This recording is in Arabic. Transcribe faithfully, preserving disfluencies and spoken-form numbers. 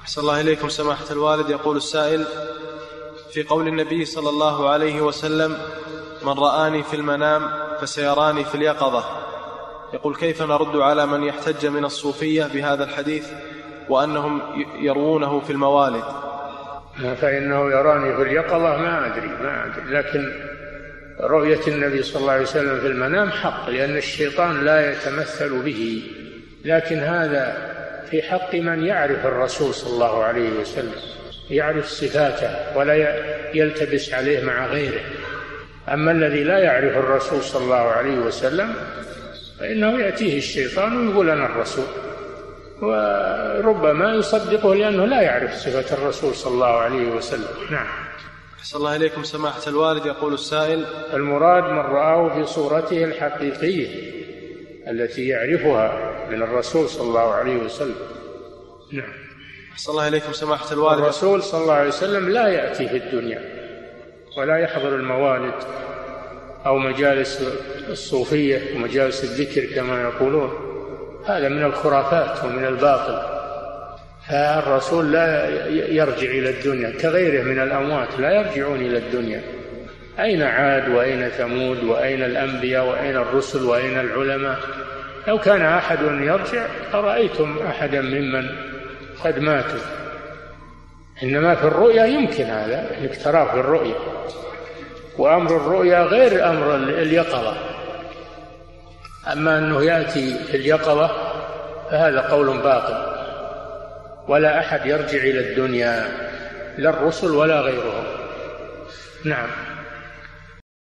أحسن الله إليكم سماحة الوالد. يقول السائل: في قول النبي صلى الله عليه وسلم: من رآني في المنام فسيراني في اليقظة، يقول: كيف نرد على من يحتج من الصوفية بهذا الحديث وأنهم يروونه في الموالد؟ فإنه يراني في اليقظة ما أدري ما أدري لكن رؤية النبي صلى الله عليه وسلم في المنام حق، لأن الشيطان لا يتمثل به، لكن هذا في حق من يعرف الرسول صلى الله عليه وسلم، يعرف صفاته ولا يلتبس عليه مع غيره. أما الذي لا يعرف الرسول صلى الله عليه وسلم فإنه يأتيه الشيطان ويقول أنا الرسول، وربما يصدقه لأنه لا يعرف صفة الرسول صلى الله عليه وسلم. نعم. أحسن الله إليكم سماحة الوالد. يقول السائل: المراد من رآه في صورته الحقيقية التي يعرفها من الرسول صلى الله عليه وسلم. نعم. أحسن الله إليكم سماحة الوالد. الرسول صلى الله عليه وسلم لا يأتي في الدنيا ولا يحضر الموالد أو مجالس الصوفية ومجالس الذكر كما يقولون، هذا من الخرافات ومن الباطل. فالرسول لا يرجع إلى الدنيا كغيره من الأموات، لا يرجعون إلى الدنيا. أين عاد وأين ثمود وأين الأنبياء وأين الرسل وأين العلماء؟ لو كان أحد يرجع أرأيتم أحدا ممن قد ماتوا. إنما في الرؤيا يمكن هذا، إنك تراه في الرؤيا، وأمر الرؤيا غير أمر اليقظة. أما أنه يأتي في اليقظة فهذا قول باطل، ولا أحد يرجع إلى الدنيا، لا الرسل ولا غيرهم. نعم.